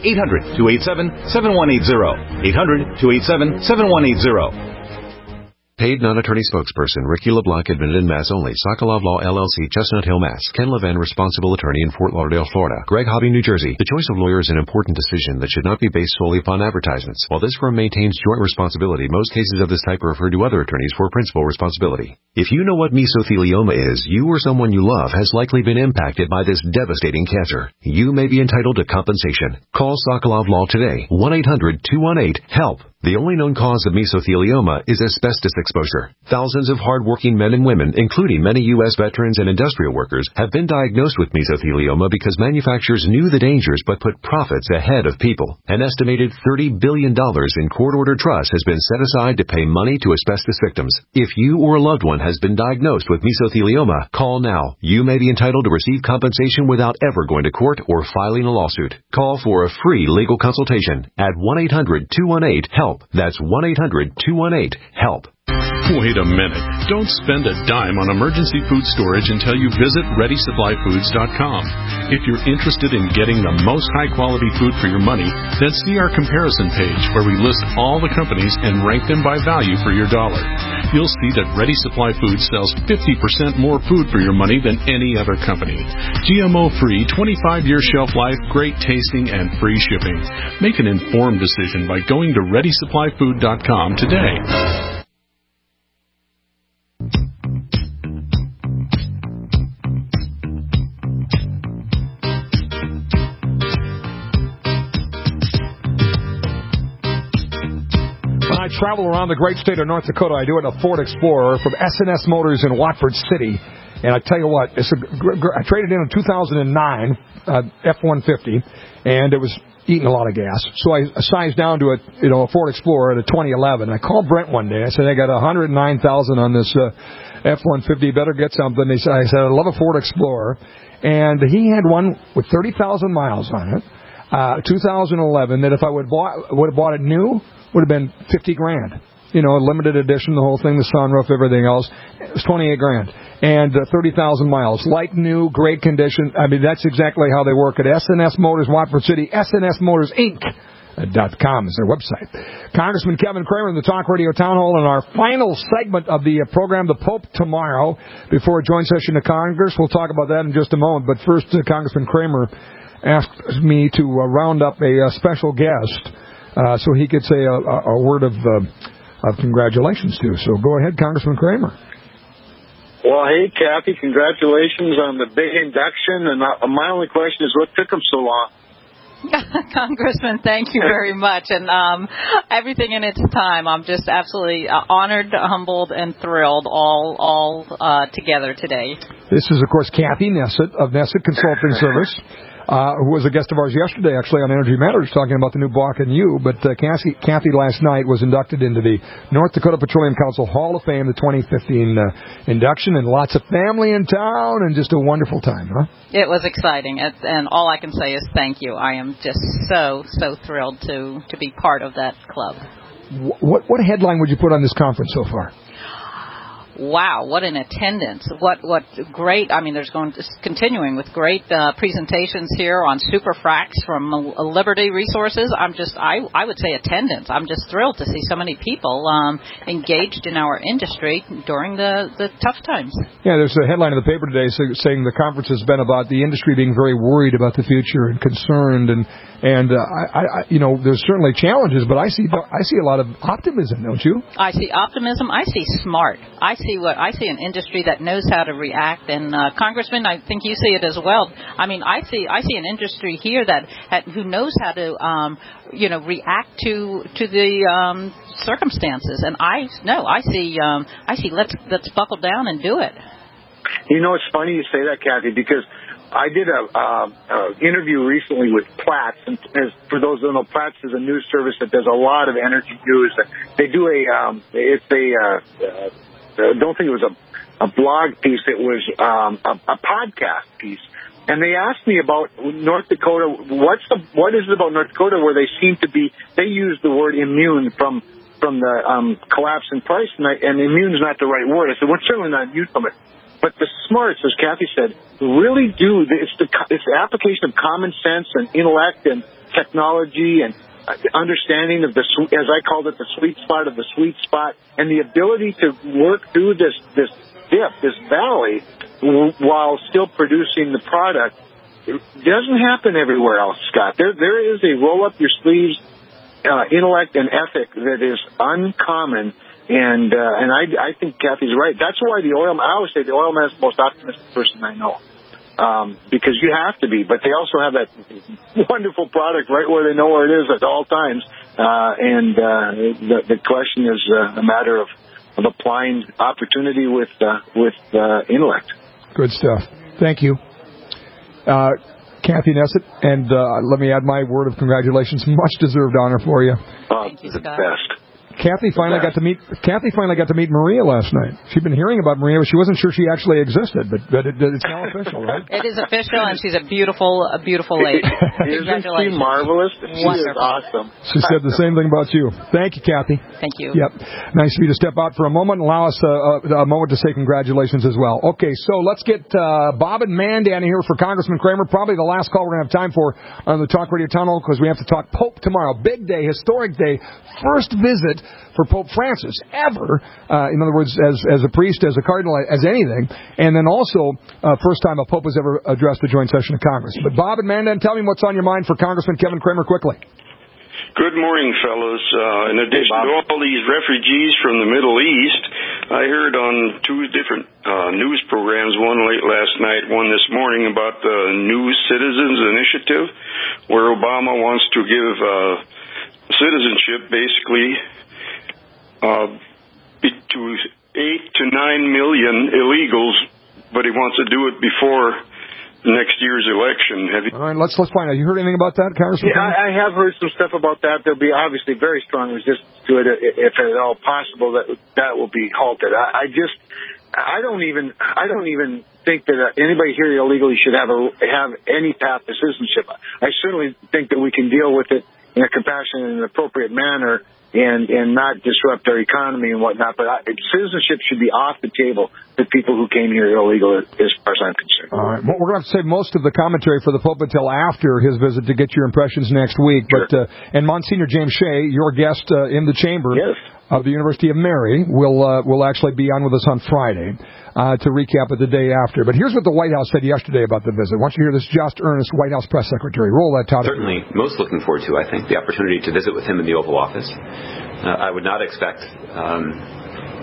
800-287-7180. 800-287-7180. Paid non-attorney spokesperson Ricky LeBlanc, admitted in Mass only. Sokolov Law, LLC, Chestnut Hill, Mass. Ken Levin, responsible attorney in Fort Lauderdale, Florida. Greg Hobby, New Jersey. The choice of lawyer is an important decision that should not be based solely upon advertisements. While this firm maintains joint responsibility, most cases of this type are referred to other attorneys for principal responsibility. If you know what mesothelioma is, you or someone you love has likely been impacted by this devastating cancer. You may be entitled to compensation. Call Sokolov Law today. 1-800-218-HELP. The only known cause of mesothelioma is asbestos exposure. Thousands of hard-working men and women, including many U.S. veterans and industrial workers, have been diagnosed with mesothelioma because manufacturers knew the dangers but put profits ahead of people. An estimated $30 billion in court-ordered trust has been set aside to pay money to asbestos victims. If you or a loved one has been diagnosed with mesothelioma, call now. You may be entitled to receive compensation without ever going to court or filing a lawsuit. Call for a free legal consultation at 1-800-218-HELP. That's 1-800-218-HELP. Wait a minute. Don't spend a dime on emergency food storage until you visit ReadySupplyFoods.com. If you're interested in getting the most high-quality food for your money, then see our comparison page where we list all the companies and rank them by value for your dollar. You'll see that Ready Supply Foods sells 50% more food for your money than any other company. GMO-free, 25-year shelf life, great tasting, and free shipping. Make an informed decision by going to ReadySupplyFood.com today. I travel around the great state of North Dakota. I do it in a Ford Explorer from S&S Motors in Watford City. And I tell you what, I traded in a 2009 F-150, and it was eating a lot of gas. So I sized down to a Ford Explorer at a 2011. I called Brent one day. I said, I got $109,000 on this F-150. Better get something. I said, I love a Ford Explorer. And he had one with 30,000 miles on it, 2011, that if I would have bought it new, would have been $50,000. Limited edition, the whole thing, the sunroof, everything else. It was $28,000 and 30,000 miles, like new, great condition. I mean, that's exactly how they work at S&S Motors, Watford City. SNSMotorsInc.com is their website. Congressman Kevin Cramer in the Talk Radio Town Hall in our final segment of the program, The Pope Tomorrow, before a joint session of Congress. We'll talk about that in just a moment. But first, Congressman Cramer asked me to round up a special guest so he could say a word of congratulations to. So go ahead, Congressman Cramer. Well, hey, Kathy, congratulations on the big induction. And my only question is, what took them so long? Congressman, thank you very much. And everything in its time. I'm just absolutely honored, humbled, and thrilled all together today. This is, of course, Kathy Nessett of Nessett Consulting Service, who was a guest of ours yesterday, actually, on Energy Matters, talking about the new Bakken U. But Kathy last night was inducted into the North Dakota Petroleum Council Hall of Fame, the 2015 induction, and lots of family in town, and just a wonderful time, huh? It was exciting, and all I can say is thank you. I am just so thrilled to be part of that club. What headline would you put on this conference so far? Wow, what an attendance. What great, there's continuing with great presentations here on super fracs from Liberty Resources. I would say attendance. I'm just thrilled to see so many people engaged in our industry during the tough times. Yeah, there's a headline in the paper today saying the conference has been about the industry being very worried about the future and concerned, and there's certainly challenges, but I see a lot of optimism, don't you? I see optimism. I see smart. I see an industry that knows how to react, and Congressman, I think you see it as well. I see an industry here that who knows how to react to the circumstances, and I see let's buckle down and do it. It's funny you say that, Kathy, because I did a interview recently with Platts, and for those who don't know, Platts is a news service that does a lot of energy news. They do I don't think it was a blog piece. It was a podcast piece. And they asked me about North Dakota. What is it about North Dakota where they seem to be? They use the word immune from the collapse in price, and immune is not the right word. I said, we're certainly not immune from it. But the smarts, as Kathy said, really do. It's the application of common sense and intellect and technology and understanding of as I called it, the sweet spot of the sweet spot, and the ability to work through this dip, this valley, while still producing the product. It doesn't happen everywhere else, Scott. There is a roll up your sleeves intellect and ethic that is uncommon. And I think Kathy's right. That's why I always say the oil man is the most optimistic person I know. Because you have to be, but they also have that wonderful product right where they know where it is at all times. The question is a matter of applying opportunity with intellect. Good stuff. Thank you. Kathy Nessett, and let me add my word of congratulations. Much deserved honor for you. Thank you, Scott. The best. Kathy finally got to meet Maria last night. She'd been hearing about Maria, but she wasn't sure she actually existed. But it's now official, right? It is official, and she's a beautiful lady. Isn't she marvelous? She is awesome. She said the same thing about you. Thank you, Kathy. Thank you. Yep. Nice of you to step out for a moment and allow us a moment to say congratulations as well. Okay, so let's get Bob and Mandan here for Congressman Kramer. Probably the last call we're going to have time for on the Talk Radio Tunnel, because we have to talk Pope tomorrow. Big day, historic day, first visit for Pope Francis ever, in other words, as a priest, as a cardinal, as anything, and then also first time a Pope has ever addressed a joint session of Congress. But Bob and Mandan, tell me what's on your mind for Congressman Kevin Kramer quickly. Good morning, fellows. In addition to all these refugees from the Middle East, I heard on two different news programs, one late last night, one this morning, about the New Citizens Initiative, where Obama wants to give citizenship basically to 8 to 9 million illegals, but he wants to do it before next year's election. All right, let's find out. You heard anything about that, Congressman? Yeah, I have heard some stuff about that. There'll be obviously very strong resistance to it, if at all possible. That will be halted. I don't even think that anybody here illegally should have any path to citizenship. I certainly think that we can deal with it in a compassionate and appropriate manner and not disrupt our economy and whatnot. But citizenship should be off the table for people who came here illegal, as far as I'm concerned. All right. Well, we're going to have to save most of the commentary for the Pope until after his visit to get your impressions next week. Sure. But and Monsignor James Shea, your guest in the chamber of the University of Mary, will actually be on with us on Friday to recap it the day after. But here's what the White House said yesterday about the visit. Why don't you hear this Just Earnest, White House press secretary. Roll that, Todd. Certainly most looking forward to, I think, the opportunity to visit with him in the Oval Office. I would not expect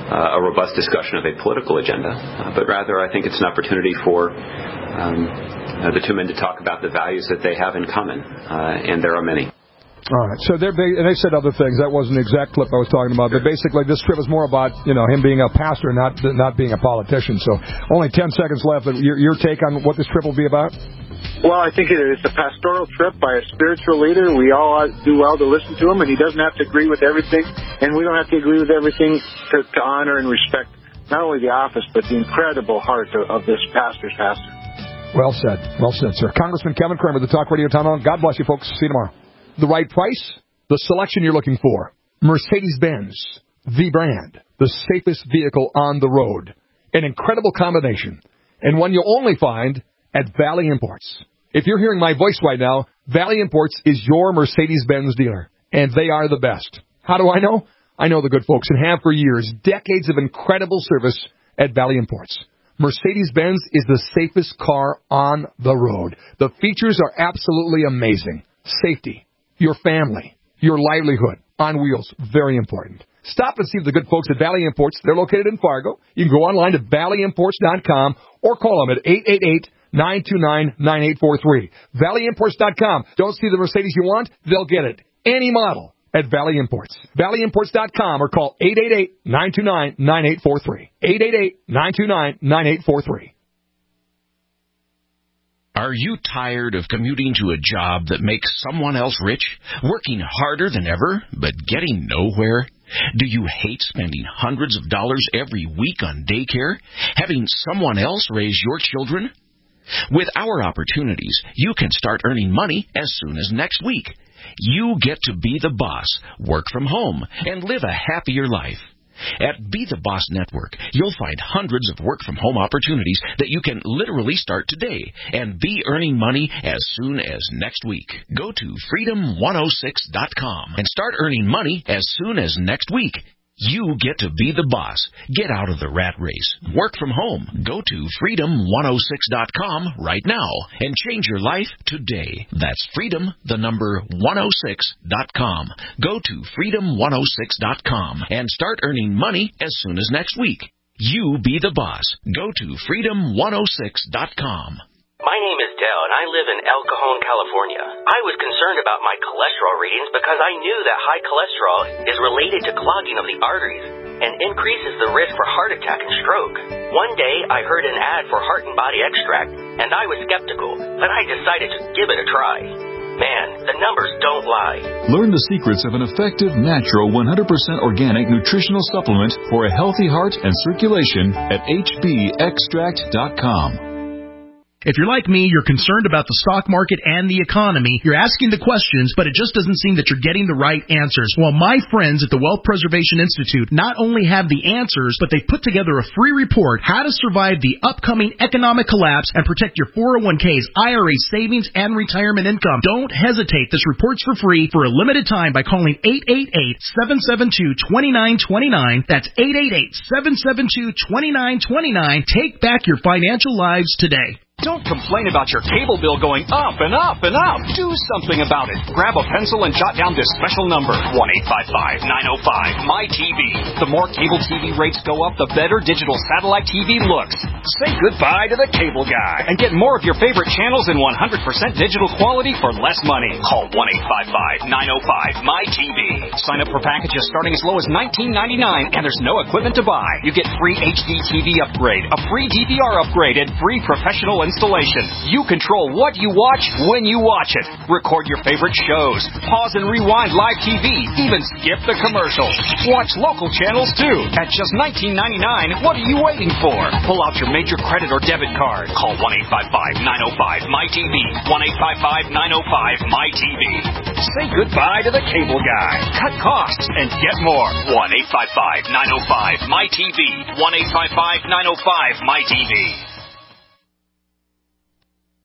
a robust discussion of a political agenda, but rather I think it's an opportunity for the two men to talk about the values that they have in common, and there are many. All right. So and they said other things. That wasn't the exact clip I was talking about. But basically, this trip was more about him being a pastor, not being a politician. So only 10 seconds left. Your take on what this trip will be about? Well, I think it's a pastoral trip by a spiritual leader. We all do well to listen to him, and he doesn't have to agree with everything, and we don't have to agree with everything to honor and respect not only the office but the incredible heart of this pastor. Well said, sir. Congressman Kevin Cramer, the Talk Radio Town Hall. God bless you, folks. See you tomorrow. The right price, the selection you're looking for. Mercedes-Benz, the brand, the safest vehicle on the road. An incredible combination, and one you'll only find at Valley Imports. If you're hearing my voice right now, Valley Imports is your Mercedes-Benz dealer, and they are the best. How do I know? I know the good folks and have for years. Decades of incredible service at Valley Imports. Mercedes-Benz is the safest car on the road. The features are absolutely amazing. Safety. Your family, your livelihood, on wheels, very important. Stop and see the good folks at Valley Imports. They're located in Fargo. You can go online to valleyimports.com or call them at 888-929-9843. Valleyimports.com. Don't see the Mercedes you want? They'll get it. Any model at Valley Imports. Valleyimports.com or call 888-929-9843. 888-929-9843. Are you tired of commuting to a job that makes someone else rich, working harder than ever, but getting nowhere? Do you hate spending hundreds of dollars every week on daycare, having someone else raise your children? With our opportunities, you can start earning money as soon as next week. You get to be the boss, work from home, and live a happier life. At Be the Boss Network, you'll find hundreds of work-from-home opportunities that you can literally start today and be earning money as soon as next week. Go to freedom106.com and start earning money as soon as next week. You get to be the boss. Get out of the rat race. Work from home. Go to freedom106.com right now and change your life today. That's freedom106.com. Go to freedom106.com and start earning money as soon as next week. You be the boss. Go to freedom106.com. My name is Dale, and I live in El Cajon, California. I was concerned about my cholesterol readings because I knew that high cholesterol is related to clogging of the arteries and increases the risk for heart attack and stroke. One day, I heard an ad for Heart and Body Extract, and I was skeptical, but I decided to give it a try. Man, the numbers don't lie. Learn the secrets of an effective, natural, 100% organic nutritional supplement for a healthy heart and circulation at hbextract.com. If you're like me, you're concerned about the stock market and the economy. You're asking the questions, but it just doesn't seem that you're getting the right answers. Well, my friends at the Wealth Preservation Institute not only have the answers, but they've put together a free report, How to Survive the Upcoming Economic Collapse and Protect Your 401ks, IRA savings, and retirement income. Don't hesitate. This report's for free for a limited time by calling 888-772-2929. That's 888-772-2929. Take back your financial lives today. Don't complain about your cable bill going up and up and up. Do something about it. Grab a pencil and jot down this special number, 1-855-905-MY-TV. The more cable TV rates go up, the better digital satellite TV looks. Say goodbye to the cable guy and get more of your favorite channels in 100% digital quality for less money. Call 1-855-905-MY-TV. Sign up for packages starting as low as $19.99, and there's no equipment to buy. You get free HD TV upgrade, a free DVR upgrade, and free professional installation. You control what you watch when you watch it. Record your favorite shows. Pause and rewind live TV. Even skip the commercials. Watch local channels too. At just $19.99, what are you waiting for? Pull out your major credit or debit card. Call 1-855-905-MY-TV. 1-855-905-MY-TV. Say goodbye to the cable guy. Cut costs and get more. 1-855-905-MY-TV. 1-855-905-MY-TV.